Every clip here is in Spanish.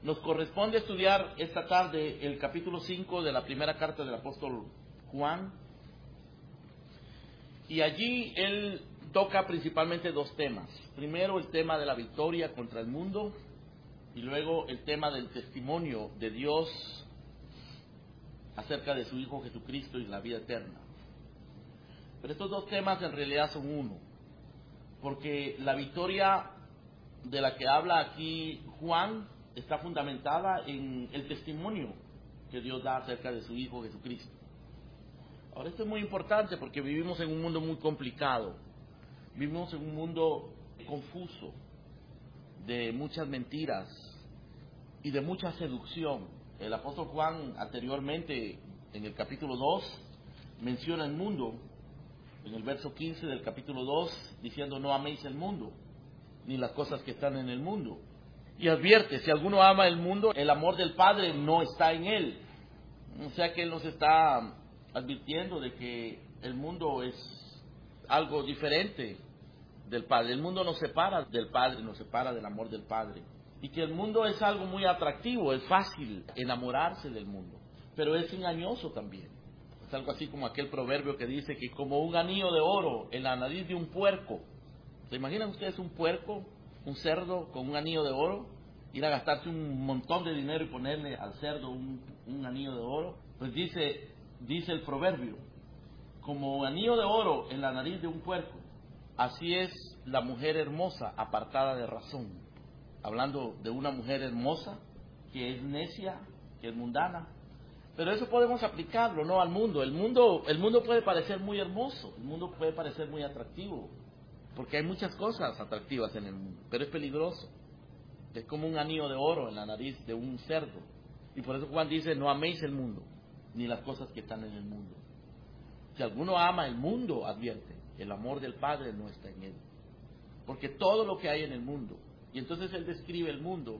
Nos corresponde estudiar esta tarde el capítulo 5 de la primera carta del apóstol Juan. Y allí él toca principalmente dos temas. Primero, el tema de la victoria contra el mundo, y luego el tema del testimonio de Dios acerca de su Hijo Jesucristo y la vida eterna. Pero estos dos temas en realidad son uno, porque la victoria de la que habla aquí Juan está fundamentada en el testimonio que Dios da acerca de su Hijo Jesucristo. Ahora, esto es muy importante porque vivimos en un mundo muy complicado, vivimos en un mundo confuso, de muchas mentiras y de mucha seducción. El apóstol Juan anteriormente, en el capítulo 2, menciona el mundo, en el verso 15 del capítulo 2, diciendo: no améis el mundo, ni las cosas que están en el mundo. Y advierte: si alguno ama el mundo, el amor del Padre no está en él. O sea que él nos está advirtiendo de que el mundo es algo diferente del Padre. El mundo nos separa del Padre, nos separa del amor del Padre. Y que el mundo es algo muy atractivo, es fácil enamorarse del mundo, pero es engañoso también. Es algo así como aquel proverbio que dice que como un anillo de oro en la nariz de un puerco. ¿Se imaginan ustedes un puerco, un cerdo con un anillo de oro? Ir a gastarse un montón de dinero y ponerle al cerdo un anillo de oro. Pues dice el proverbio: como anillo de oro en la nariz de un puerco, así es la mujer hermosa apartada de razón. Hablando de una mujer hermosa que es necia, que es mundana. Pero eso podemos aplicarlo, ¿no?, al mundo. El mundo puede parecer muy hermoso, el mundo puede parecer muy atractivo, porque hay muchas cosas atractivas en el mundo, pero es peligroso. Es como un anillo de oro en la nariz de un cerdo. Y por eso Juan dice: no améis el mundo, ni las cosas que están en el mundo. Si alguno ama el mundo, advierte, el amor del Padre no está en él. Porque todo lo que hay en el mundo, y entonces él describe el mundo,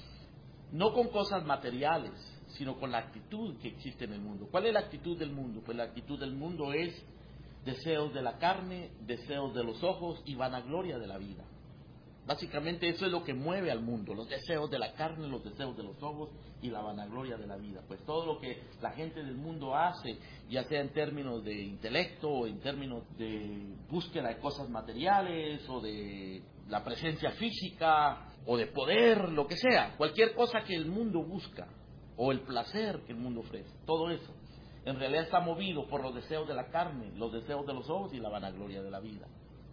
no con cosas materiales, sino con la actitud que existe en el mundo. ¿Cuál es la actitud del mundo? Pues la actitud del mundo es deseos de la carne, deseos de los ojos y vanagloria de la vida. Básicamente eso es lo que mueve al mundo: los deseos de la carne, los deseos de los ojos y la vanagloria de la vida. Pues todo lo que la gente del mundo hace, ya sea en términos de intelecto o en términos de búsqueda de cosas materiales o de la presencia física o de poder, lo que sea, cualquier cosa que el mundo busca o el placer que el mundo ofrece, todo eso en realidad está movido por los deseos de la carne, los deseos de los ojos y la vanagloria de la vida.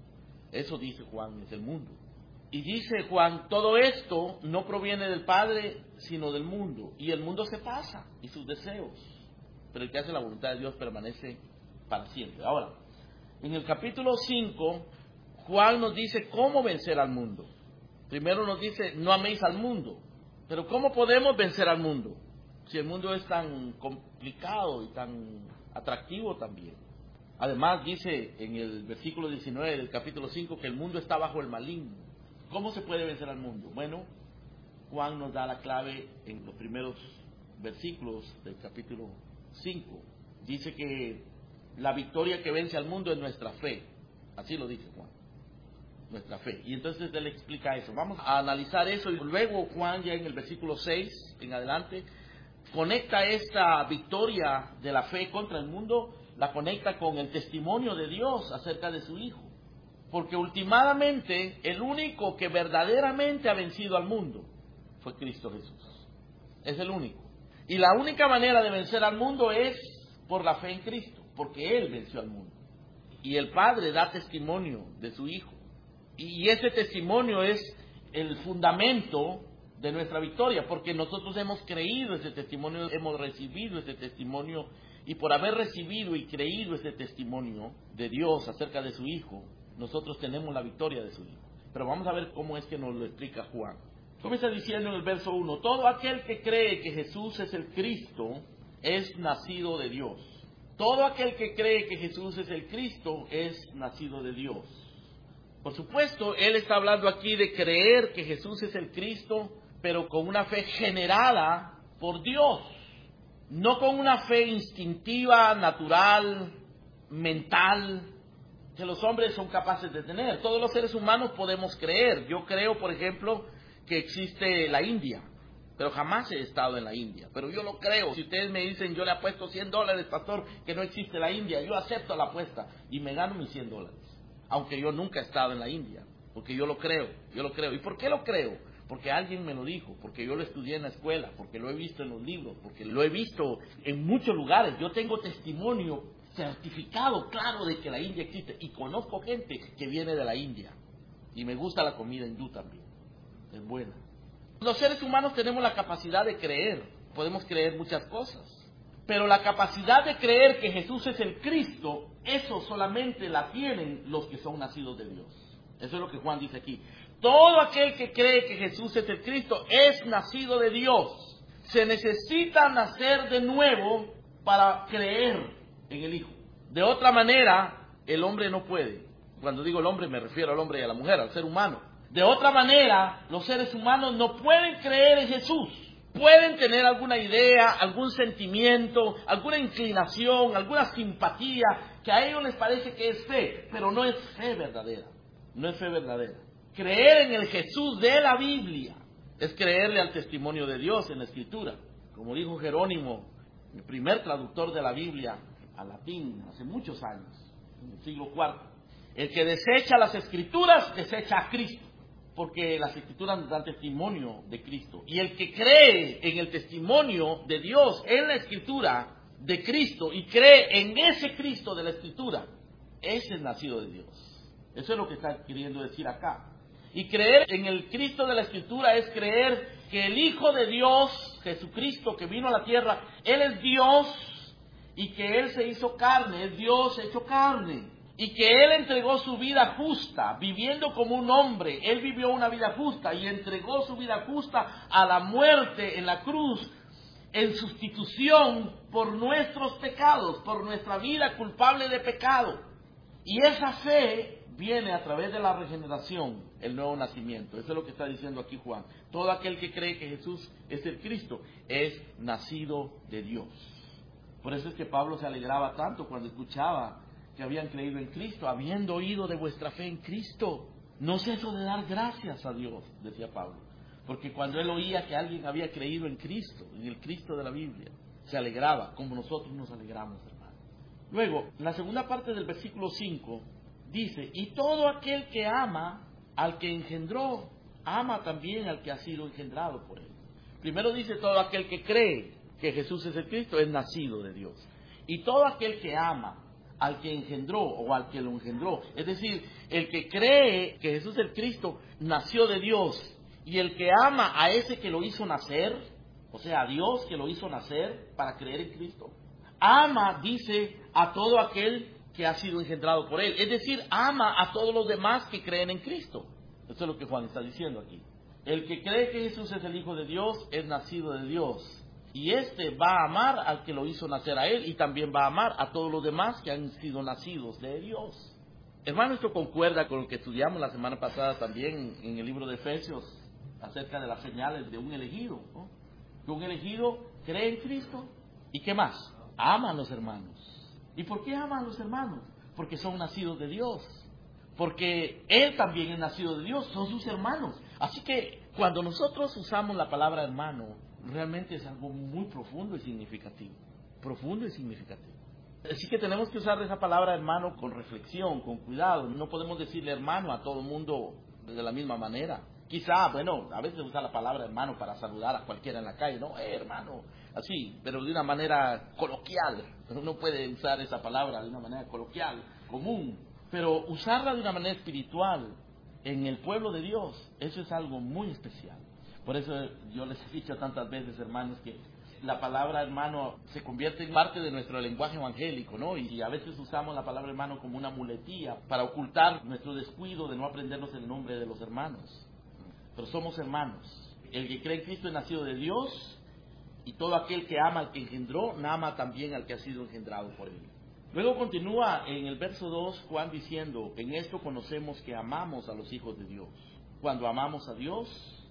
Eso dice Juan, es el mundo. Y dice Juan: todo esto no proviene del Padre, sino del mundo. Y el mundo se pasa, y sus deseos, pero el que hace la voluntad de Dios permanece para siempre. Ahora, en el capítulo 5, Juan nos dice cómo vencer al mundo. Primero nos dice: no améis al mundo. Pero ¿cómo podemos vencer al mundo si el mundo es tan complicado y tan atractivo también? Además dice en el versículo 19 del capítulo 5 que el mundo está bajo el maligno. ¿Cómo se puede vencer al mundo? Bueno, Juan nos da la clave en los primeros versículos del capítulo 5. Dice que la victoria que vence al mundo es nuestra fe. Así lo dice Juan, nuestra fe. Y entonces él explica eso. Vamos a analizar eso, y luego Juan, ya en el versículo 6 en adelante, conecta esta victoria de la fe contra el mundo, la conecta con el testimonio de Dios acerca de su Hijo. Porque últimamente el único que verdaderamente ha vencido al mundo fue Cristo Jesús. Es el único. Y la única manera de vencer al mundo es por la fe en Cristo, porque Él venció al mundo. Y el Padre da testimonio de su Hijo. Y ese testimonio es el fundamento de nuestra victoria, porque nosotros hemos creído ese testimonio, hemos recibido ese testimonio, y por haber recibido y creído ese testimonio de Dios acerca de su Hijo, nosotros tenemos la victoria de su Hijo. Pero vamos a ver cómo es que nos lo explica Juan. Comienza diciendo en el verso 1: todo aquel que cree que Jesús es el Cristo es nacido de Dios. Todo aquel que cree que Jesús es el Cristo es nacido de Dios. Por supuesto, él está hablando aquí de creer que Jesús es el Cristo, pero con una fe generada por Dios. No con una fe instintiva, natural, mental, que los hombres son capaces de tener. Todos los seres humanos podemos creer. Yo creo, por ejemplo, que existe la India. pero jamás he estado en la India. Pero yo lo creo. Si ustedes me dicen, yo le apuesto $100, pastor, que no existe la India, yo acepto la apuesta y me gano mis $100. Aunque yo nunca he estado en la India, porque yo lo creo. ¿Y por qué lo creo? Porque alguien me lo dijo, porque yo lo estudié en la escuela, porque lo he visto en los libros, porque lo he visto en muchos lugares. Yo tengo testimonio certificado, claro, de que la India existe, y conozco gente que viene de la India, y me gusta la comida hindú también, es buena. Los seres humanos tenemos la capacidad de creer, podemos creer muchas cosas, pero la capacidad de creer que Jesús es el Cristo, eso solamente la tienen los que son nacidos de Dios. Eso es lo que Juan dice aquí. Todo aquel que cree que Jesús es el Cristo es nacido de Dios. Se necesita nacer de nuevo para creer en el Hijo. De otra manera, el hombre no puede. Cuando digo el hombre me refiero al hombre y a la mujer, al ser humano. De otra manera, los seres humanos no pueden creer en Jesús. Pueden tener alguna idea, algún sentimiento, alguna inclinación, alguna simpatía, que a ellos les parece que es fe, pero no es fe verdadera. No es fe verdadera. Creer en el Jesús de la Biblia es creerle al testimonio de Dios en la Escritura. Como dijo Jerónimo, el primer traductor de la Biblia al latín hace muchos años, en el siglo IV. El que desecha las Escrituras, desecha a Cristo, porque las Escrituras nos dan testimonio de Cristo. Y el que cree en el testimonio de Dios en la Escritura de Cristo y cree en ese Cristo de la Escritura, ese es nacido de Dios. Eso es lo que está queriendo decir acá. Y creer en el Cristo de la Escritura es creer que el Hijo de Dios, Jesucristo, que vino a la tierra, Él es Dios y que Él se hizo carne, es Dios hecho carne. Y que Él entregó su vida justa, viviendo como un hombre. Él vivió una vida justa y entregó su vida justa a la muerte en la cruz, en sustitución por nuestros pecados, por nuestra vida culpable de pecado. Y esa fe viene a través de la regeneración, el nuevo nacimiento. Eso es lo que está diciendo aquí Juan. Todo aquel que cree que Jesús es el Cristo es nacido de Dios. Por eso es que Pablo se alegraba tanto cuando escuchaba que habían creído en Cristo, habiendo oído de vuestra fe en Cristo. No cesó de dar gracias a Dios, decía Pablo. Porque cuando él oía que alguien había creído en Cristo, en el Cristo de la Biblia, se alegraba, como nosotros nos alegramos, hermano. Luego, en la segunda parte del versículo 5, dice, y todo aquel que ama al que engendró, ama también al que ha sido engendrado por él. Primero dice, todo aquel que cree que Jesús es el Cristo es nacido de Dios. Y todo aquel que ama al que engendró o al que lo engendró, es decir, el que cree que Jesús es el Cristo nació de Dios, y el que ama a ese que lo hizo nacer, o sea, a Dios que lo hizo nacer para creer en Cristo, ama, dice, a todo aquel que ha sido engendrado por él, es decir, ama a todos los demás que creen en Cristo. Eso es lo que Juan está diciendo aquí. El que cree que Jesús es el Hijo de Dios es nacido de Dios. Y este va a amar al que lo hizo nacer a él y también va a amar a todos los demás que han sido nacidos de Dios. Hermano, esto concuerda con lo que estudiamos la semana pasada también en el libro de Efesios acerca de las señales de un elegido, ¿no? Que un elegido cree en Cristo y ¿qué más? Ama a los hermanos. ¿Y por qué ama a los hermanos? Porque son nacidos de Dios. Porque él también es nacido de Dios, son sus hermanos. Así que cuando nosotros usamos la palabra hermano, realmente es algo muy profundo y significativo. Profundo y significativo. Así que tenemos que usar esa palabra hermano con reflexión, con cuidado. No podemos decirle hermano a todo el mundo de la misma manera. Quizá, bueno, a veces usa la palabra hermano para saludar a cualquiera en la calle, ¿no? Hermano, así, pero de una manera coloquial. Uno puede usar esa palabra de una manera coloquial, común. Pero usarla de una manera espiritual en el pueblo de Dios, eso es algo muy especial. Por eso yo les he dicho tantas veces, hermanos, que la palabra hermano se convierte en parte de nuestro lenguaje evangélico, ¿no? Y a veces usamos la palabra hermano como una muletilla para ocultar nuestro descuido de no aprendernos el nombre de los hermanos. Pero somos hermanos. El que cree en Cristo es nacido de Dios, y todo aquel que ama al que engendró, ama también al que ha sido engendrado por él. Luego continúa en el verso 2 Juan diciendo, en esto conocemos que amamos a los hijos de Dios, cuando amamos a Dios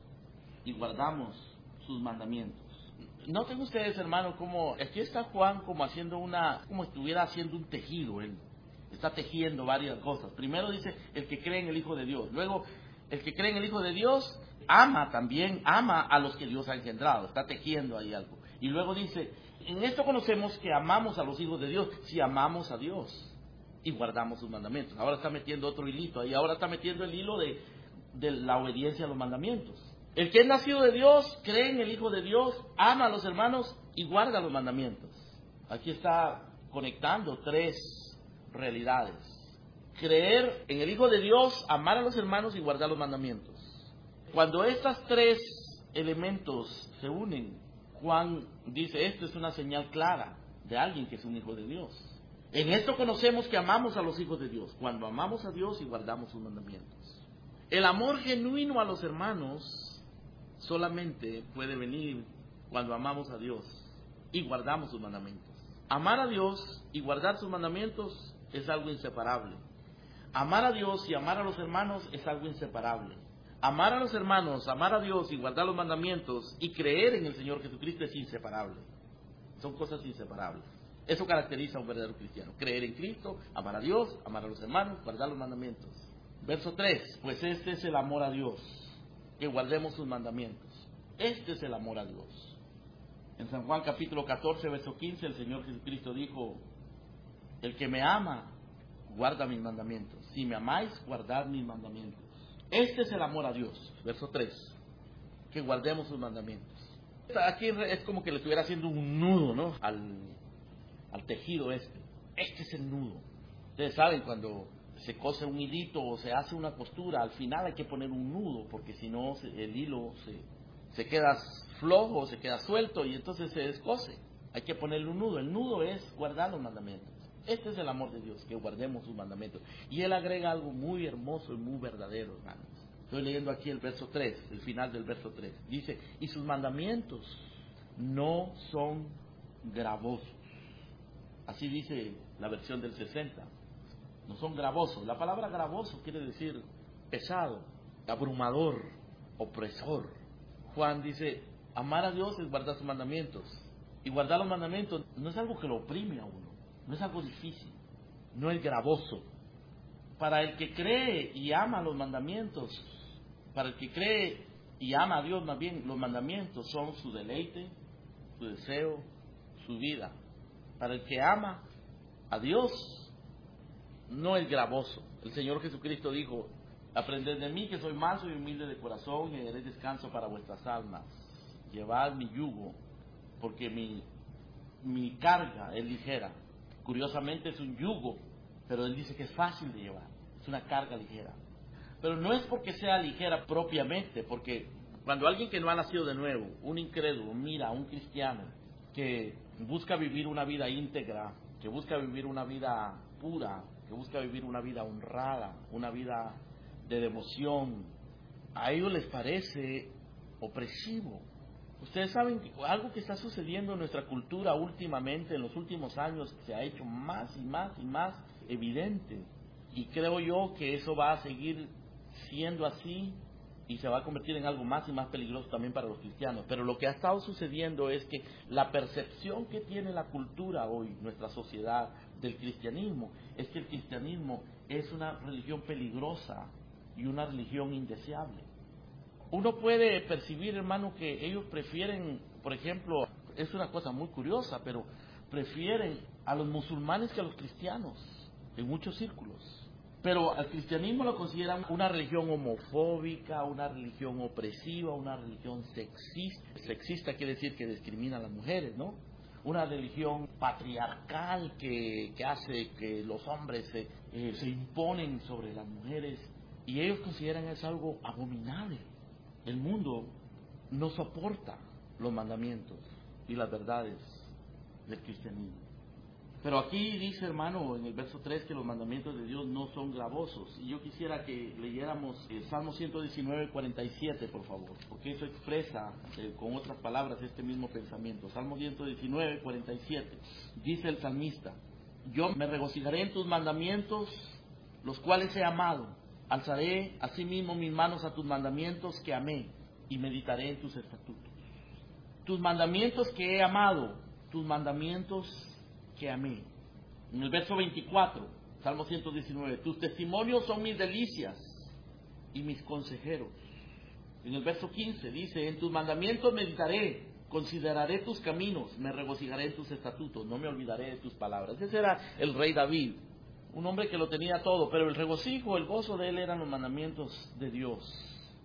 y guardamos sus mandamientos. Noten ustedes, hermanos, como aquí está Juan como estuviera haciendo un tejido. Él está tejiendo varias cosas. Primero dice el que cree en el Hijo de Dios. Luego el que cree en el Hijo de Dios ama también, ama a los que Dios ha engendrado. Está tejiendo ahí algo. Y luego dice, en esto conocemos que amamos a los hijos de Dios, si amamos a Dios y guardamos sus mandamientos. Ahora está metiendo otro hilito ahí, ahora está metiendo el hilo de la obediencia a los mandamientos. El que es nacido de Dios, cree en el Hijo de Dios, ama a los hermanos y guarda los mandamientos. Aquí está conectando tres realidades. Creer en el Hijo de Dios, amar a los hermanos y guardar los mandamientos. Cuando estos tres elementos se unen, Juan dice, esto es una señal clara de alguien que es un hijo de Dios. En esto conocemos que amamos a los hijos de Dios, cuando amamos a Dios y guardamos sus mandamientos. El amor genuino a los hermanos solamente puede venir cuando amamos a Dios y guardamos sus mandamientos. Amar a Dios y guardar sus mandamientos es algo inseparable. Amar a Dios y amar a los hermanos es algo inseparable. Amar a los hermanos, amar a Dios y guardar los mandamientos y creer en el Señor Jesucristo es inseparable. Son cosas inseparables. Eso caracteriza a un verdadero cristiano. Creer en Cristo, amar a Dios, amar a los hermanos, guardar los mandamientos. Verso 3. Pues este es el amor a Dios, que guardemos sus mandamientos. Este es el amor a Dios. En San Juan capítulo 14, verso 15, el Señor Jesucristo dijo, el que me ama, guarda mis mandamientos. Si me amáis, guardad mis mandamientos. Este es el amor a Dios. Verso 3. Que guardemos sus mandamientos. Aquí es como que le estuviera haciendo un nudo, ¿no? Al tejido este. Este es el nudo. Ustedes saben, cuando se cose un hilito o se hace una costura, al final hay que poner un nudo, porque si no el hilo se queda flojo, se queda suelto y entonces se descose. Hay que ponerle un nudo. El nudo es guardar los mandamientos. Este es el amor de Dios, que guardemos sus mandamientos. Y Él agrega algo muy hermoso y muy verdadero, hermanos. Estoy leyendo aquí el verso 3, el final del verso 3. Dice, y sus mandamientos no son gravosos. Así dice la versión del 60. No son gravosos. La palabra gravoso quiere decir pesado, abrumador, opresor. Juan dice, amar a Dios es guardar sus mandamientos. Y guardar los mandamientos no es algo que lo oprime a uno. No es algo difícil, no es gravoso. Para el que cree y ama los mandamientos, para el que cree y ama a Dios, más bien, los mandamientos son su deleite, su deseo, su vida. Para el que ama a Dios, no es gravoso. El Señor Jesucristo dijo, aprended de mí que soy manso y humilde de corazón y haréis descanso para vuestras almas. Llevad mi yugo, porque mi carga es ligera. Curiosamente es un yugo, pero Él dice que es fácil de llevar, es una carga ligera. Pero no es porque sea ligera propiamente, porque cuando alguien que no ha nacido de nuevo, un incrédulo, mira a un cristiano que busca vivir una vida íntegra, que busca vivir una vida pura, que busca vivir una vida honrada, una vida de devoción, a ellos les parece opresivo. Ustedes saben que algo que está sucediendo en nuestra cultura últimamente, en los últimos años, se ha hecho más y más y más evidente. Y creo yo que eso va a seguir siendo así y se va a convertir en algo más y más peligroso también para los cristianos. Pero lo que ha estado sucediendo es que la percepción que tiene la cultura hoy, nuestra sociedad, del cristianismo, es que el cristianismo es una religión peligrosa y una religión indeseable. Uno puede percibir, hermano, que ellos prefieren, por ejemplo, es una cosa muy curiosa, pero prefieren a los musulmanes que a los cristianos, en muchos círculos. Pero al cristianismo lo consideran una religión homofóbica, una religión opresiva, una religión sexista. Sexista quiere decir que discrimina a las mujeres, ¿no? Una religión patriarcal que hace que los hombres se imponen sobre las mujeres y ellos consideran eso algo abominable. El mundo no soporta los mandamientos y las verdades del cristianismo. Pero aquí dice, hermano, en el verso 3 que los mandamientos de Dios no son gravosos. Y yo quisiera que leyéramos el Salmo 119, 47, por favor, porque eso expresa con otras palabras este mismo pensamiento. Salmo 119, 47. Dice el salmista, yo me regocijaré en tus mandamientos, los cuales he amado. Alzaré asimismo mis manos a tus mandamientos que amé y meditaré en tus estatutos. Tus mandamientos que he amado, tus mandamientos que amé. En el verso 24, Salmo 119, tus testimonios son mis delicias y mis consejeros. En el verso 15 dice, en tus mandamientos meditaré, consideraré tus caminos, me regocijaré en tus estatutos, no me olvidaré de tus palabras. Ese era el rey David, un hombre que lo tenía todo, pero el regocijo, el gozo de él eran los mandamientos de Dios.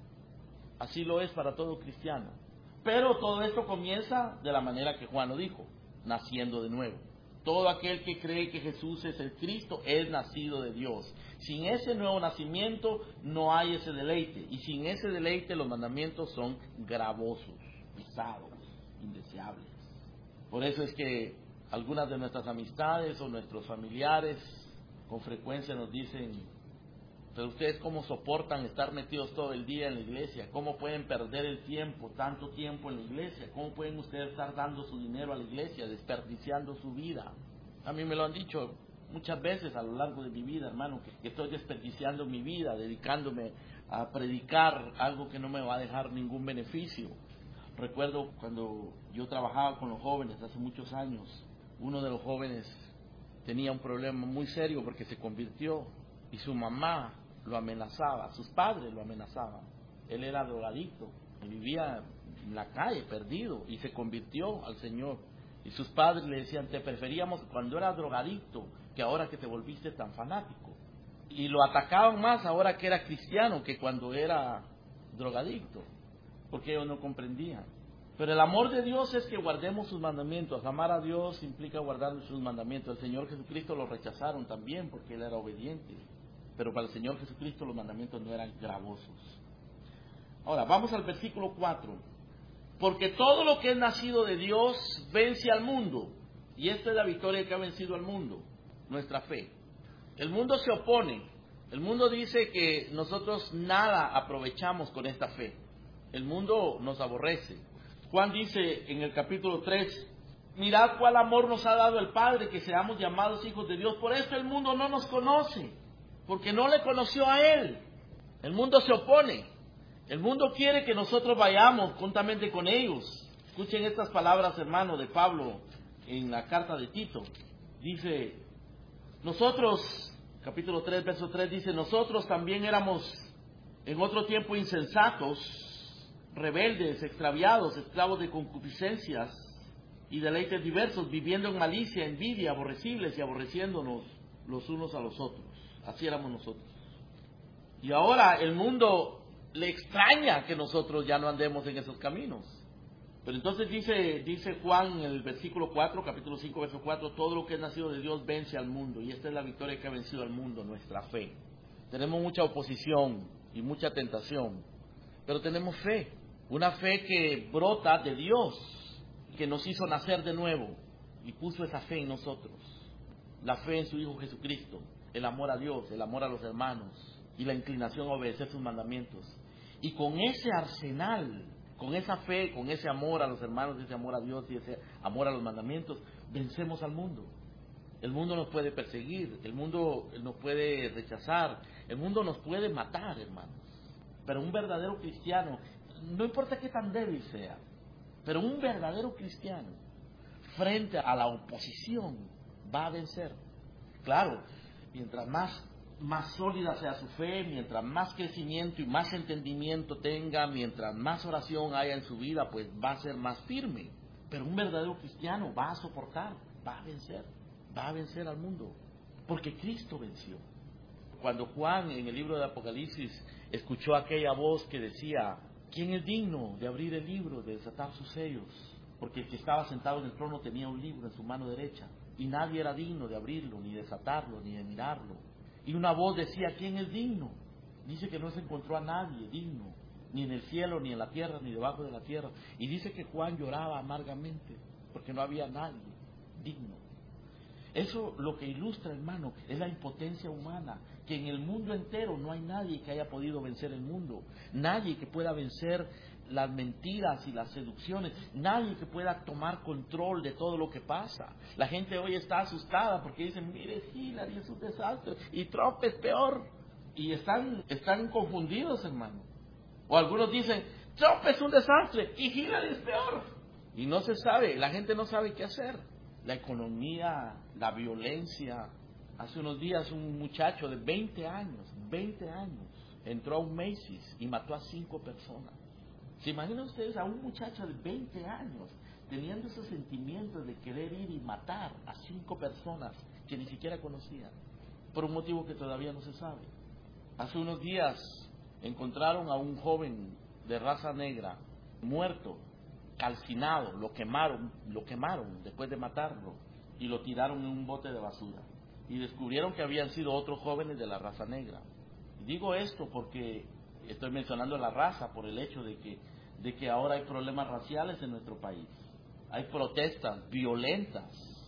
Así lo es para todo cristiano. Pero todo esto comienza de la manera que Juan lo dijo, naciendo de nuevo. Todo aquel que cree que Jesús es el Cristo es nacido de Dios. Sin ese nuevo nacimiento no hay ese deleite. Y sin ese deleite los mandamientos son gravosos, pesados, indeseables. Por eso es que algunas de nuestras amistades o nuestros familiares con frecuencia nos dicen, pero ustedes cómo soportan estar metidos todo el día en la iglesia, cómo pueden perder el tiempo, tanto tiempo en la iglesia, cómo pueden ustedes estar dando su dinero a la iglesia, desperdiciando su vida. A mí me lo han dicho muchas veces a lo largo de mi vida, hermano, que estoy desperdiciando mi vida, dedicándome a predicar algo que no me va a dejar ningún beneficio. Recuerdo cuando yo trabajaba con los jóvenes hace muchos años, uno de los jóvenes tenía un problema muy serio porque se convirtió y su mamá lo amenazaba, sus padres lo amenazaban. Él era drogadicto, vivía en la calle, perdido, y se convirtió al Señor. Y sus padres le decían, te preferíamos cuando eras drogadicto que ahora que te volviste tan fanático. Y lo atacaban más ahora que era cristiano que cuando era drogadicto, porque ellos no comprendían. Pero el amor de Dios es que guardemos sus mandamientos. Amar a Dios implica guardar sus mandamientos. El Señor Jesucristo lo rechazaron también porque Él era obediente. Pero para el Señor Jesucristo los mandamientos no eran gravosos. Ahora, vamos al versículo 4. Porque todo lo que es nacido de Dios vence al mundo. Y esta es la victoria que ha vencido al mundo, nuestra fe. El mundo se opone. El mundo dice que nosotros nada aprovechamos con esta fe. El mundo nos aborrece. Juan dice en el capítulo 3, mirad cuál amor nos ha dado el Padre, que seamos llamados hijos de Dios. Por eso el mundo no nos conoce, porque no le conoció a Él. El mundo se opone. El mundo quiere que nosotros vayamos juntamente con ellos. Escuchen estas palabras, hermano, de Pablo en la carta de Tito. Dice, nosotros, capítulo 3, verso 3, dice, nosotros también éramos en otro tiempo insensatos, rebeldes, extraviados, esclavos de concupiscencias y deleites diversos, viviendo en malicia, envidia, aborrecibles y aborreciéndonos los unos a los otros. Así éramos nosotros. Y ahora el mundo le extraña que nosotros ya no andemos en esos caminos. Pero entonces dice Juan en el versículo 4, capítulo 5, verso 4, todo lo que es nacido de Dios vence al mundo. Y esta es la victoria que ha vencido al mundo, nuestra fe. Tenemos mucha oposición y mucha tentación, pero tenemos fe. Una fe que brota de Dios, que nos hizo nacer de nuevo y puso esa fe en nosotros. La fe en su Hijo Jesucristo, el amor a Dios, el amor a los hermanos y la inclinación a obedecer sus mandamientos. Y con ese arsenal, con esa fe, con ese amor a los hermanos, ese amor a Dios y ese amor a los mandamientos, vencemos al mundo. El mundo nos puede perseguir, el mundo nos puede rechazar, el mundo nos puede matar, hermanos. Pero un verdadero cristiano, no importa qué tan débil sea, pero un verdadero cristiano, frente a la oposición, va a vencer. Claro, mientras más sólida sea su fe, mientras más crecimiento y más entendimiento tenga, mientras más oración haya en su vida, pues va a ser más firme. Pero un verdadero cristiano va a soportar, va a vencer al mundo, porque Cristo venció. Cuando Juan en el libro de Apocalipsis escuchó aquella voz que decía, ¿quién es digno de abrir el libro, de desatar sus sellos? Porque el que estaba sentado en el trono tenía un libro en su mano derecha, y nadie era digno de abrirlo, ni de desatarlo, ni de mirarlo. Y una voz decía, ¿quién es digno? Dice que no se encontró a nadie digno, ni en el cielo, ni en la tierra, ni debajo de la tierra. Y dice que Juan lloraba amargamente, porque no había nadie digno. Eso lo que ilustra, hermano, es la impotencia humana, que en el mundo entero no hay nadie que haya podido vencer el mundo, nadie que pueda vencer las mentiras y las seducciones, nadie que pueda tomar control de todo lo que pasa. La gente hoy está asustada porque dicen, mire, Hillary es un desastre y Trump es peor, y están confundidos, hermano. O algunos dicen, Trump es un desastre y Hillary es peor, y no se sabe, la gente no sabe qué hacer. La economía, la violencia. Hace unos días un muchacho de 20 años, entró a un Macy's y mató a 5 personas. ¿Se imaginan ustedes a un muchacho de 20 años teniendo esos sentimientos de querer ir y matar a 5 personas que ni siquiera conocían, por un motivo que todavía no se sabe? Hace unos días encontraron a un joven de raza negra muerto, calcinado, lo quemaron después de matarlo y lo tiraron en un bote de basura. Y descubrieron que habían sido otros jóvenes de la raza negra. Y digo esto porque estoy mencionando la raza por el hecho de que ahora hay problemas raciales en nuestro país. Hay protestas violentas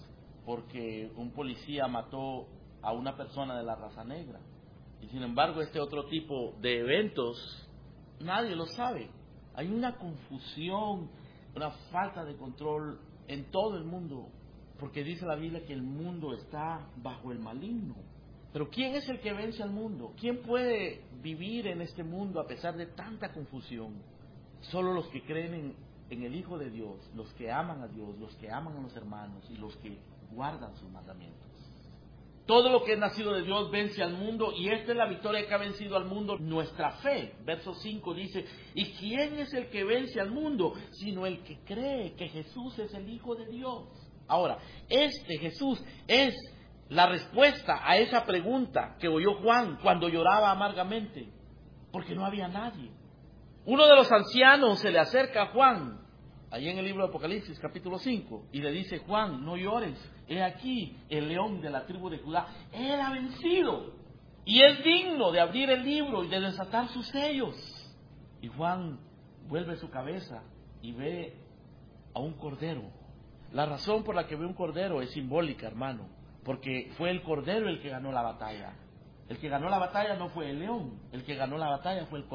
porque un policía mató a una persona de la raza negra. Y sin embargo, este otro tipo de eventos, nadie lo sabe. Hay una confusión, una falta de control en todo el mundo, porque dice la Biblia que el mundo está bajo el maligno. Pero ¿quién es el que vence al mundo? ¿Quién puede vivir en este mundo a pesar de tanta confusión? Solo los que creen en el Hijo de Dios, los que aman a Dios, los que aman a los hermanos y los que guardan sus mandamientos. Todo lo que es nacido de Dios vence al mundo, y esta es la victoria que ha vencido al mundo, nuestra fe. Verso 5 dice: ¿y quién es el que vence al mundo? Sino el que cree que Jesús es el Hijo de Dios. Ahora, este Jesús es la respuesta a esa pregunta que oyó Juan cuando lloraba amargamente, porque no había nadie. Uno de los ancianos se le acerca a Juan, ahí en el libro de Apocalipsis, capítulo 5, y le dice: Juan, no llores, he aquí el león de la tribu de Judá, él ha vencido, y es digno de abrir el libro y de desatar sus sellos. Y Juan vuelve su cabeza y ve a un cordero. La razón por la que ve un cordero es simbólica, hermano, porque fue el cordero el que ganó la batalla. El que ganó la batalla no fue el león, el que ganó la batalla fue el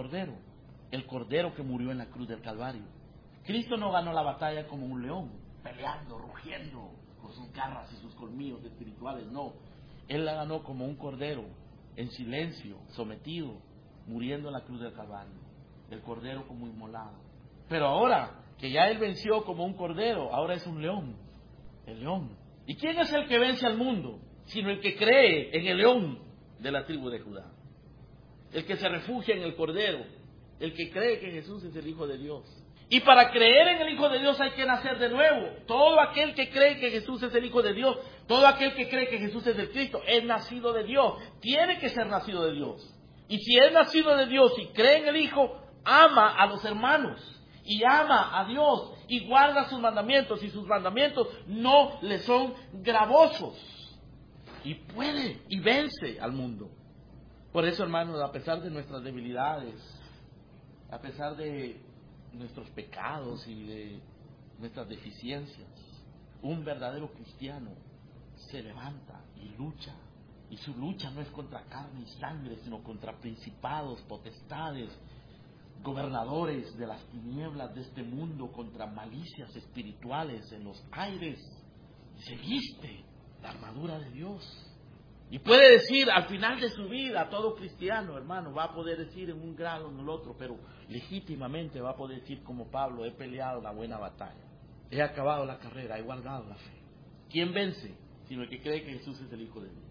cordero que murió en la cruz del Calvario. Cristo no ganó la batalla como un león, peleando, rugiendo, con sus garras y sus colmillos espirituales, no. Él la ganó como un cordero, en silencio, sometido, muriendo en la cruz del Calvario. El cordero como inmolado. Pero ahora que ya Él venció como un cordero, ahora es un león, el león. ¿Y quién es el que vence al mundo? Sino el que cree en el león de la tribu de Judá. El que se refugia en el cordero, el que cree que Jesús es el Hijo de Dios. Y para creer en el Hijo de Dios hay que nacer de nuevo. Todo aquel que cree que Jesús es el Hijo de Dios, todo aquel que cree que Jesús es el Cristo, es nacido de Dios. Tiene que ser nacido de Dios. Y si es nacido de Dios y cree en el Hijo, ama a los hermanos y ama a Dios y guarda sus mandamientos, y sus mandamientos no le son gravosos. Y puede y vence al mundo. Por eso, hermanos, a pesar de nuestras debilidades, a pesar de nuestros pecados y de nuestras deficiencias, un verdadero cristiano se levanta y lucha. Y su lucha no es contra carne y sangre, sino contra principados, potestades, gobernadores de las tinieblas de este mundo, contra malicias espirituales en los aires. Se viste la armadura de Dios. Y puede decir al final de su vida, todo cristiano, hermano, va a poder decir en un grado o en el otro, pero legítimamente va a poder decir como Pablo: he peleado la buena batalla, he acabado la carrera, he guardado la fe. ¿Quién vence? Sino el que cree que Jesús es el Hijo de Dios.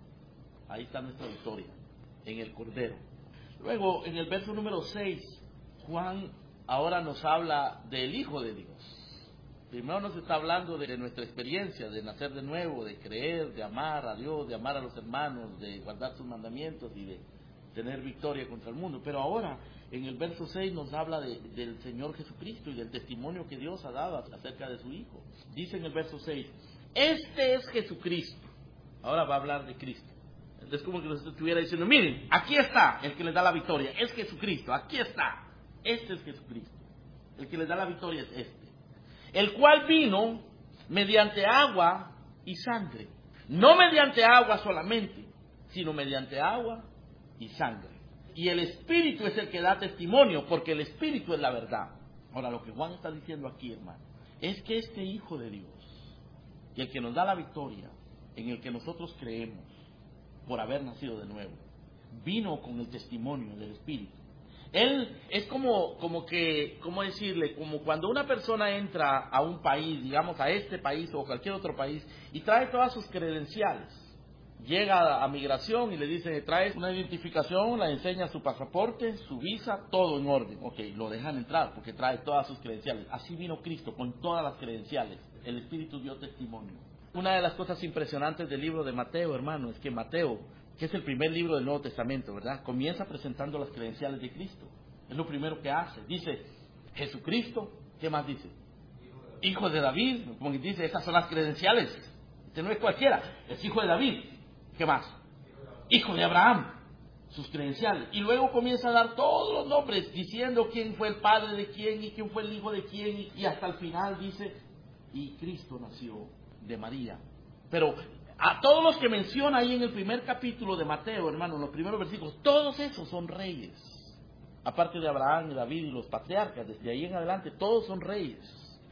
Ahí está nuestra victoria, en el Cordero. Luego, en el verso número 6, Juan ahora nos habla del Hijo de Dios. Primero nos está hablando de nuestra experiencia, de nacer de nuevo, de creer, de amar a Dios, de amar a los hermanos, de guardar sus mandamientos y de tener victoria contra el mundo. Pero ahora, en el verso 6 nos habla del Señor Jesucristo y del testimonio que Dios ha dado acerca de su Hijo. Dice en el verso 6, este es Jesucristo. Ahora va a hablar de Cristo. Es como que nos estuviera diciendo: miren, aquí está el que les da la victoria, es Jesucristo, aquí está. Este es Jesucristo. El que les da la victoria es este. El cual vino mediante agua y sangre. No mediante agua solamente, sino mediante agua y sangre. Y el Espíritu es el que da testimonio, porque el Espíritu es la verdad. Ahora, lo que Juan está diciendo aquí, hermano, es que este Hijo de Dios, y el que nos da la victoria, en el que nosotros creemos por haber nacido de nuevo, vino con el testimonio del Espíritu. Él es como cuando una persona entra a un país, digamos a este país o cualquier otro país, y trae todas sus credenciales. llega a migración y le dice, trae una identificación, la enseña su pasaporte, su visa, todo en orden. Ok, lo dejan entrar porque trae todas sus credenciales. Así vino Cristo, con todas las credenciales. El Espíritu dio testimonio. Una de las cosas impresionantes del libro de Mateo, hermano, es que Mateo, que es el primer libro del Nuevo Testamento, ¿verdad?, comienza presentando las credenciales de Cristo. Es lo primero que hace. Dice, Jesucristo, ¿qué más dice? Hijo de David, como que dice, esas son las credenciales. Este no es cualquiera, es hijo de David. ¿Qué más? Hijo de Abraham, sus credenciales. Y luego comienza a dar todos los nombres, diciendo quién fue el padre de quién y quién fue el hijo de quién. Y hasta el final dice, y Cristo nació de María. Pero a todos los que menciona ahí en el primer capítulo de Mateo, hermano, en los primeros versículos, todos esos son reyes. Aparte de Abraham y David y los patriarcas, desde ahí en adelante, todos son reyes.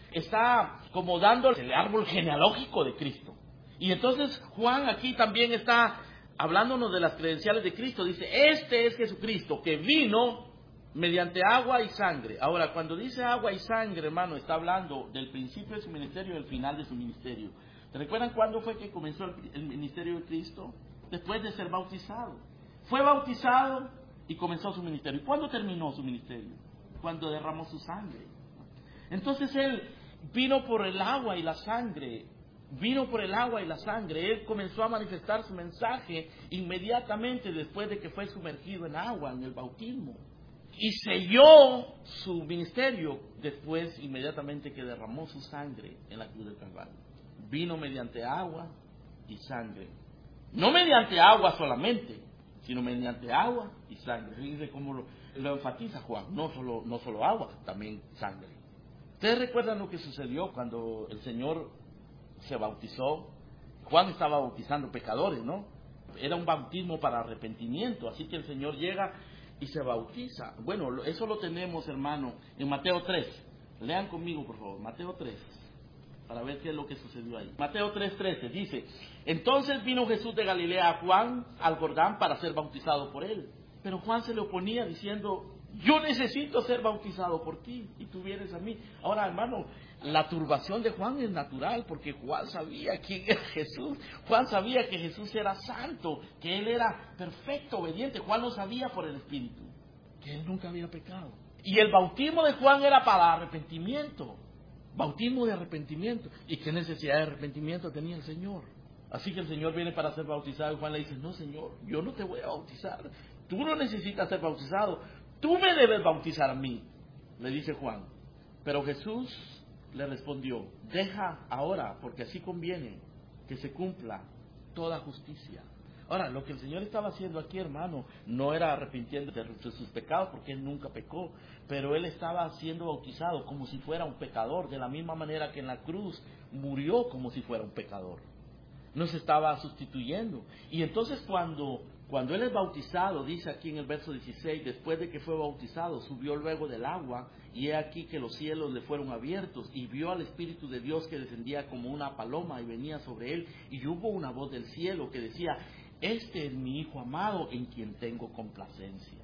Está como dando el árbol genealógico de Cristo. Y entonces Juan aquí también está hablándonos de las credenciales de Cristo. Dice, este es Jesucristo que vino mediante agua y sangre. Ahora, cuando dice agua y sangre, hermano, está hablando del principio de su ministerio y del final de su ministerio. ¿Se recuerdan cuándo fue que comenzó el ministerio de Cristo? Después de ser bautizado. Fue bautizado y comenzó su ministerio. ¿Y cuándo terminó su ministerio? Cuando derramó su sangre. Entonces Él vino por el agua y la sangre. Vino por el agua y la sangre. Él comenzó a manifestar su mensaje inmediatamente después de que fue sumergido en agua, en el bautismo. Y selló su ministerio después, inmediatamente que derramó su sangre en la cruz del Calvario. Vino mediante agua y sangre. No mediante agua solamente, sino mediante agua y sangre. Fíjense cómo lo enfatiza Juan. No solo agua, también sangre. ¿Ustedes recuerdan lo que sucedió cuando el Señor se bautizó? Juan estaba bautizando pecadores, ¿no? Era un bautismo para arrepentimiento, así que el Señor llega y se bautiza. Bueno, eso lo tenemos, hermano, en Mateo 3. Lean conmigo, por favor, Mateo 3, para ver qué es lo que sucedió ahí. Mateo 3:13 dice, entonces vino Jesús de Galilea a Juan al Jordán para ser bautizado por él. Pero Juan se le oponía diciendo, yo necesito ser bautizado por ti y tú vienes a mí. Ahora, hermano, la turbación de Juan es natural porque Juan sabía quién era Jesús. Juan sabía que Jesús era santo, que Él era perfecto, obediente. Juan lo sabía por el Espíritu, que Él nunca había pecado. Y el bautismo de Juan era para arrepentimiento. Bautismo de arrepentimiento. ¿Y qué necesidad de arrepentimiento tenía el Señor? Así que el Señor viene para ser bautizado y Juan le dice, no, Señor, yo no te voy a bautizar. Tú no necesitas ser bautizado. Tú me debes bautizar a mí, le dice Juan. Pero Jesús le respondió, deja ahora, porque así conviene que se cumpla toda justicia. Ahora, lo que el Señor estaba haciendo aquí, hermano, no era arrepintiéndose de sus pecados, porque Él nunca pecó, pero Él estaba siendo bautizado como si fuera un pecador, de la misma manera que en la cruz murió como si fuera un pecador. Nos estaba sustituyendo. Y entonces cuando Él es bautizado, dice aquí en el verso 16, después de que fue bautizado, subió luego del agua, y he aquí que los cielos le fueron abiertos, y vio al Espíritu de Dios que descendía como una paloma y venía sobre Él, y hubo una voz del cielo que decía, este es mi Hijo amado en quien tengo complacencia.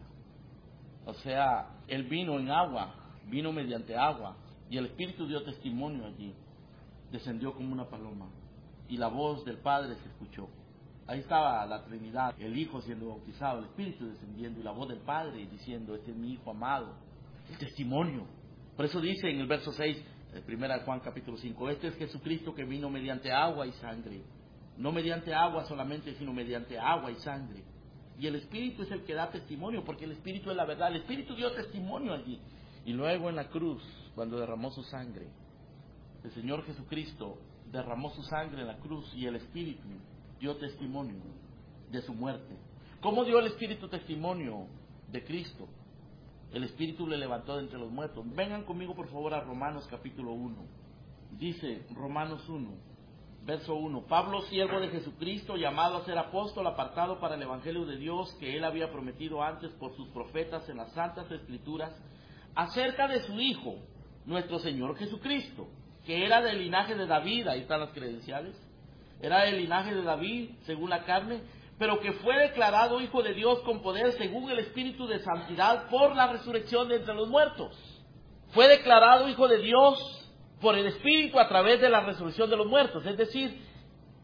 O sea, Él vino en agua, vino mediante agua, y el Espíritu dio testimonio allí, descendió como una paloma. Y la voz del Padre se escuchó. Ahí estaba la Trinidad, el Hijo siendo bautizado, el Espíritu descendiendo y la voz del Padre diciendo, este es mi Hijo amado. El testimonio. Por eso dice en el verso 6, 1 Juan capítulo 5, este es Jesucristo que vino mediante agua y sangre. No mediante agua solamente, sino mediante agua y sangre. Y el Espíritu es el que da testimonio, porque el Espíritu es la verdad. El Espíritu dio testimonio allí. Y luego en la cruz, cuando derramó su sangre, el Señor Jesucristo derramó su sangre en la cruz y el Espíritu dio testimonio de su muerte. ¿Cómo dio el Espíritu testimonio de Cristo? El Espíritu le levantó de entre los muertos. Vengan conmigo por favor a Romanos capítulo 1. Dice Romanos 1, verso 1. Pablo, siervo de Jesucristo, llamado a ser apóstol, apartado para el Evangelio de Dios, que Él había prometido antes por sus profetas en las Santas Escrituras, acerca de su Hijo, nuestro Señor Jesucristo, que era del linaje de David, ahí están las credenciales, era del linaje de David, según la carne, pero que fue declarado Hijo de Dios con poder, según el Espíritu de Santidad, por la resurrección de entre los muertos. Fue declarado Hijo de Dios por el Espíritu a través de la resurrección de los muertos, es decir,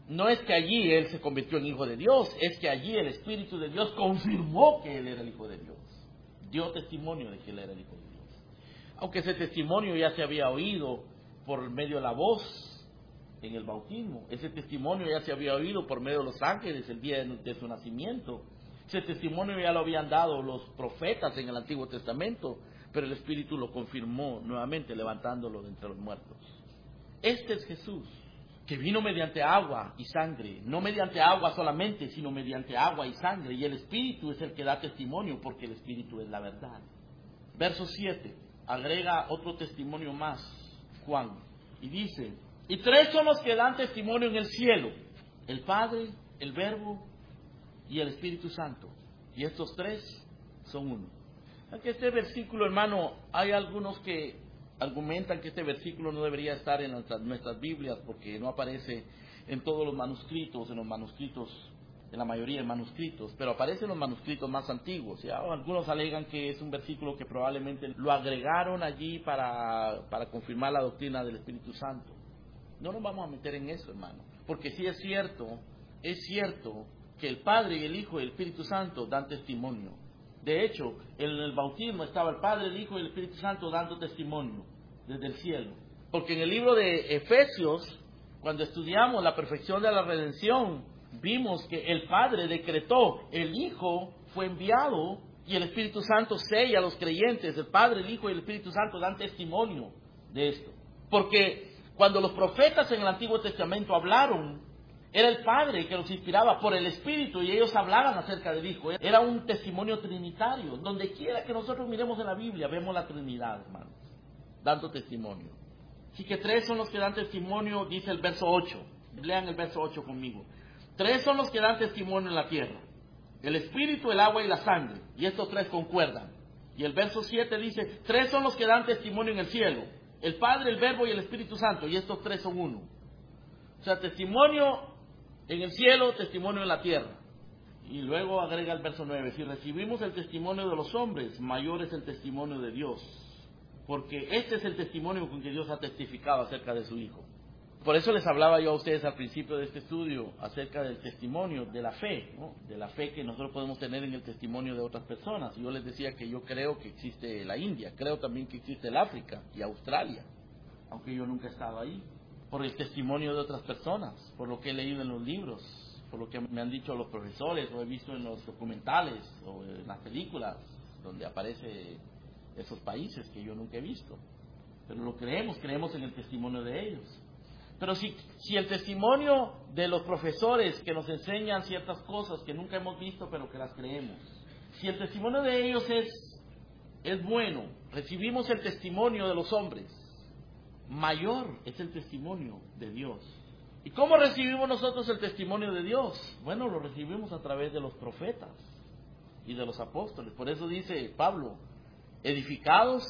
no es que allí Él se convirtió en Hijo de Dios, es que allí el Espíritu de Dios confirmó que Él era el Hijo de Dios. Dio testimonio de que Él era el Hijo de Dios. Aunque ese testimonio ya se había oído por medio de la voz en el bautismo. Ese testimonio ya se había oído por medio de los ángeles el día de su nacimiento. Ese testimonio ya lo habían dado los profetas en el Antiguo Testamento, pero el Espíritu lo confirmó nuevamente levantándolo de entre los muertos. Este es Jesús, que vino mediante agua y sangre, no mediante agua solamente, sino mediante agua y sangre, y el Espíritu es el que da testimonio, porque el Espíritu es la verdad. Verso 7, agrega otro testimonio más, Juan, y dice: y 3 son los que dan testimonio en el cielo: el Padre, el Verbo y el Espíritu Santo. Y estos 3 son uno. Aquí este versículo, hermano, hay algunos que argumentan que este versículo no debería estar en nuestras Biblias porque no aparece en todos los manuscritos, en la mayoría de manuscritos, pero aparece en los manuscritos más antiguos. ¿Ya? Algunos alegan que es un versículo que probablemente lo agregaron allí para confirmar la doctrina del Espíritu Santo. No nos vamos a meter en eso, hermano, porque sí es cierto que el Padre y el Hijo y el Espíritu Santo dan testimonio. De hecho, en el bautismo estaba el Padre, el Hijo y el Espíritu Santo dando testimonio desde el cielo. Porque en el libro de Efesios, cuando estudiamos la perfección de la redención, vimos que el Padre decretó, el Hijo fue enviado y el Espíritu Santo sella a los creyentes. El Padre, el Hijo y el Espíritu Santo dan testimonio de esto. Porque cuando los profetas en el Antiguo Testamento hablaron, era el Padre que los inspiraba por el Espíritu y ellos hablaban acerca del Hijo. Era un testimonio trinitario. Donde quiera que nosotros miremos en la Biblia, vemos la Trinidad, hermanos, dando testimonio. Así que 3 son los que dan testimonio, dice el verso 8. Lean el verso 8 conmigo. 3 son los que dan testimonio en la tierra: el Espíritu, el agua y la sangre. Y estos 3 concuerdan. Y el verso 7 dice: 3 son los que dan testimonio en el cielo: el Padre, el Verbo y el Espíritu Santo. Y estos 3 son uno. O sea, testimonio en el cielo, testimonio en la tierra. Y luego agrega el verso 9: si recibimos el testimonio de los hombres, mayor es el testimonio de Dios, porque este es el testimonio con que Dios ha testificado acerca de su Hijo. Por eso les hablaba yo a ustedes al principio de este estudio acerca del testimonio, de la fe, ¿no? De la fe que nosotros podemos tener en el testimonio de otras personas. Y yo les decía que yo creo que existe la India, creo también que existe el África y Australia, aunque yo nunca he estado ahí. Por el testimonio de otras personas, por lo que he leído en los libros, por lo que me han dicho los profesores, o he visto en los documentales, o en las películas, donde aparecen esos países que yo nunca he visto. Pero lo creemos en el testimonio de ellos. Pero si el testimonio de los profesores que nos enseñan ciertas cosas que nunca hemos visto, pero que las creemos, si el testimonio de ellos es bueno, recibimos el testimonio de los hombres, mayor es el testimonio de Dios. ¿Y cómo recibimos nosotros el testimonio de Dios? Bueno, lo recibimos a través de los profetas y de los apóstoles. Por eso dice Pablo: edificados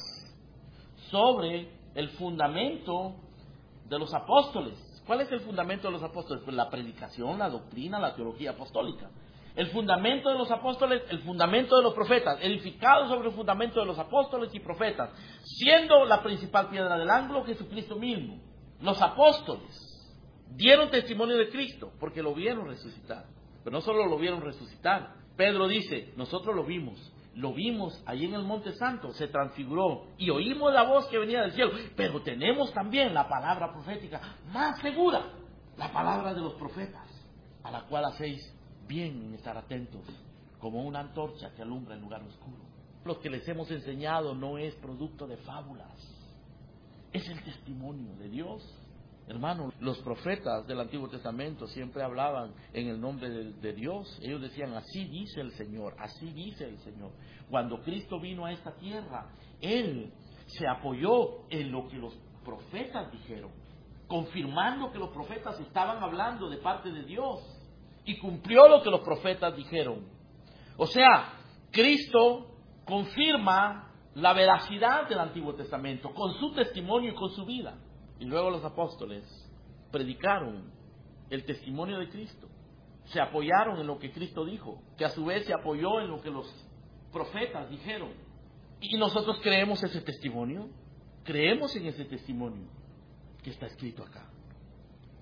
sobre el fundamento de los apóstoles. ¿Cuál es el fundamento de los apóstoles? Pues la predicación, la doctrina, la teología apostólica. El fundamento de los apóstoles, el fundamento de los profetas, edificado sobre el fundamento de los apóstoles y profetas, siendo la principal piedra del ángulo Jesucristo mismo. Los apóstoles dieron testimonio de Cristo porque lo vieron resucitar. Pero no solo lo vieron resucitar. Pedro dice: nosotros lo vimos allí en el Monte Santo, se transfiguró y oímos la voz que venía del cielo. Pero tenemos también la palabra profética más segura, la palabra de los profetas, a la cual hacéis bien en estar atentos, como una antorcha que alumbra en lugar oscuro. Lo que les hemos enseñado no es producto de fábulas, es el testimonio de Dios. Hermano, los profetas del Antiguo Testamento siempre hablaban en el nombre de Dios. Ellos decían: así dice el Señor, así dice el Señor. Cuando Cristo vino a esta tierra, Él se apoyó en lo que los profetas dijeron, confirmando que los profetas estaban hablando de parte de Dios, y cumplió lo que los profetas dijeron. O sea, Cristo confirma la veracidad del Antiguo Testamento con su testimonio y con su vida. Y luego los apóstoles predicaron el testimonio de Cristo. Se apoyaron en lo que Cristo dijo, que a su vez se apoyó en lo que los profetas dijeron. Y nosotros creemos ese testimonio, creemos en ese testimonio que está escrito acá.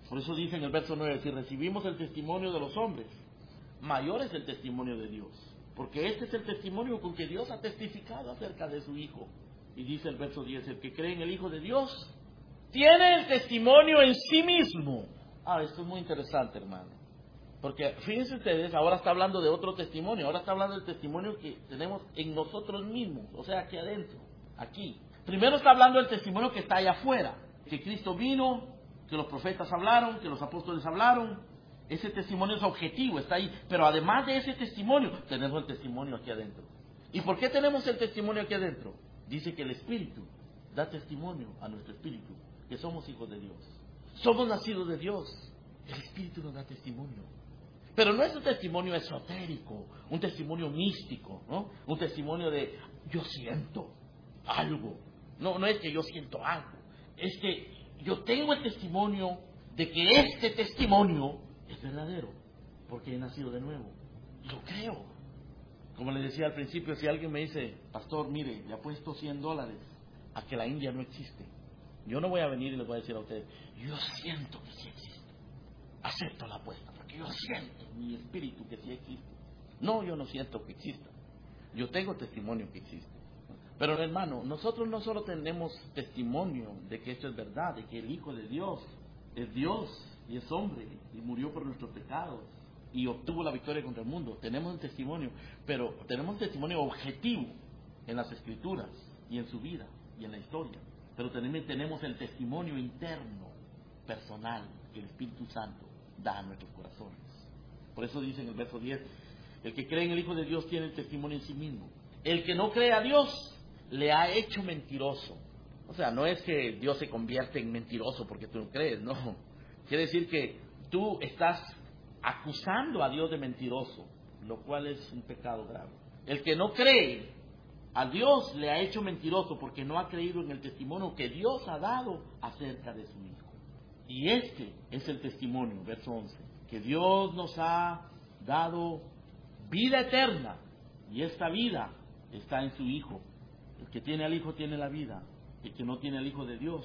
Por eso dice en el verso 9, si recibimos el testimonio de los hombres, mayor es el testimonio de Dios. Porque este es el testimonio con que Dios ha testificado acerca de su Hijo. Y dice el verso 10, el que cree en el Hijo de Dios tiene el testimonio en sí mismo. Esto es muy interesante, hermano. Porque fíjense ustedes, ahora está hablando de otro testimonio. Ahora está hablando del testimonio que tenemos en nosotros mismos. O sea, aquí adentro, aquí. Primero está hablando del testimonio que está allá afuera. Que Cristo vino, que los profetas hablaron, que los apóstoles hablaron. Ese testimonio es objetivo, está ahí. Pero además de ese testimonio, tenemos el testimonio aquí adentro. ¿Y por qué tenemos el testimonio aquí adentro? Dice que el Espíritu da testimonio a nuestro espíritu, que somos hijos de Dios. Somos nacidos de Dios. El Espíritu nos da testimonio. Pero no es un testimonio esotérico, un testimonio místico, ¿no? Un testimonio de yo siento algo. No es que yo siento algo. Es que yo tengo el testimonio de que este testimonio es verdadero, porque he nacido de nuevo. Lo creo. Como les decía al principio, si alguien me dice, pastor, mire, le apuesto $100 a que la India no existe, yo no voy a venir y les voy a decir a ustedes, yo siento que sí existe. Acepto la apuesta, porque yo siento en mi espíritu que sí existe. No, yo no siento que exista. Yo tengo testimonio que existe. Pero hermano, nosotros no solo tenemos testimonio de que esto es verdad, de que el Hijo de Dios es Dios y es hombre y murió por nuestros pecados y obtuvo la victoria contra el mundo. Tenemos un testimonio, pero tenemos un testimonio objetivo en las Escrituras y en su vida y en la historia. Pero también tenemos el testimonio interno, personal, que el Espíritu Santo da a nuestros corazones. Por eso dice en el verso 10, el que cree en el Hijo de Dios tiene el testimonio en sí mismo. El que no cree a Dios le ha hecho mentiroso. O sea, no es que Dios se convierte en mentiroso porque tú no crees, no. Quiere decir que tú estás acusando a Dios de mentiroso, lo cual es un pecado grave. El que no cree a Dios le ha hecho mentiroso porque no ha creído en el testimonio que Dios ha dado acerca de su Hijo. Y este es el testimonio, verso 11, que Dios nos ha dado vida eterna, y esta vida está en su Hijo. El que tiene al Hijo tiene la vida, el que no tiene al Hijo de Dios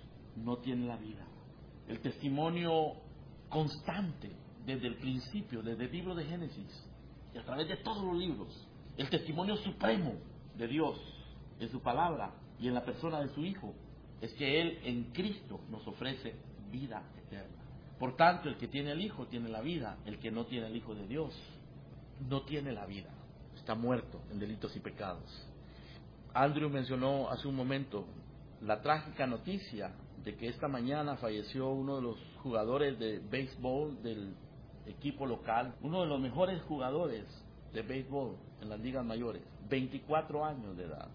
no tiene la vida. El testimonio constante desde el principio, desde el libro de Génesis y a través de todos los libros, el testimonio supremo de Dios en su palabra y en la persona de su Hijo, es que Él en Cristo nos ofrece vida eterna. Por tanto, el que tiene el Hijo tiene la vida, el que no tiene el Hijo de Dios no tiene la vida, está muerto en delitos y pecados. Andrew mencionó hace un momento la trágica noticia de que esta mañana falleció uno de los jugadores de béisbol del equipo local, uno de los mejores jugadores de béisbol en las ligas mayores, 24 años de edad,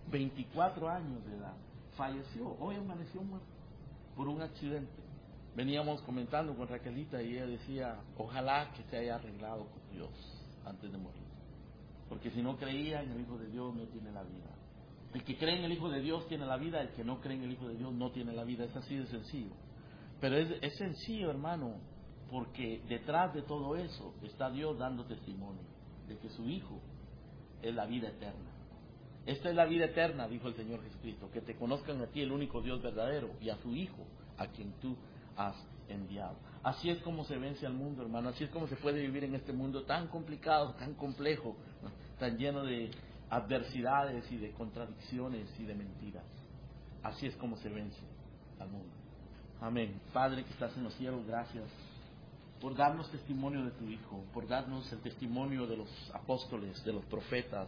24 años de edad, falleció, hoy amaneció muerto por un accidente. Veníamos comentando con Raquelita y ella decía, ojalá que se haya arreglado con Dios antes de morir, porque si no creía en el Hijo de Dios no tiene la vida. El que cree en el Hijo de Dios tiene la vida, el que no cree en el Hijo de Dios no tiene la vida. Es así de sencillo. Pero es sencillo, hermano, porque detrás de todo eso está Dios dando testimonio de que su Hijo es la vida eterna. Esta es la vida eterna, dijo el Señor Jesucristo, que te conozcan a ti, el único Dios verdadero, y a su Hijo, a quien tú has enviado. Así es como se vence al mundo, hermano. Así es como se puede vivir en este mundo tan complicado, tan complejo, ¿no? Tan lleno de adversidades y de contradicciones y de mentiras. Así es como se vence al mundo. Amén. Padre que estás en los cielos, gracias por darnos testimonio de tu Hijo, por darnos el testimonio de los apóstoles, de los profetas,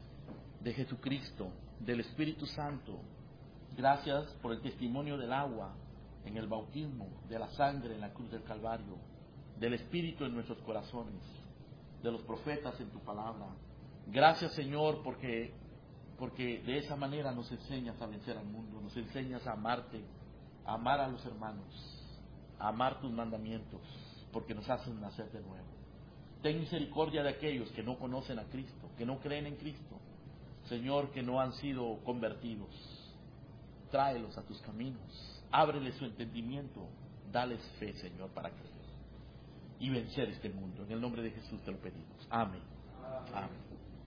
de Jesucristo, del Espíritu Santo. Gracias por el testimonio del agua en el bautismo, de la sangre en la cruz del Calvario, del Espíritu en nuestros corazones, de los profetas en tu palabra. Gracias, Señor, porque de esa manera nos enseñas a vencer al mundo, nos enseñas a amarte, a amar a los hermanos, a amar tus mandamientos, porque nos hacen nacer de nuevo. Ten misericordia de aquellos que no conocen a Cristo, que no creen en Cristo, Señor, que no han sido convertidos. Tráelos a tus caminos, ábreles su entendimiento, dales fe, Señor, para creer y vencer este mundo. En el nombre de Jesús te lo pedimos. Amén. Amén.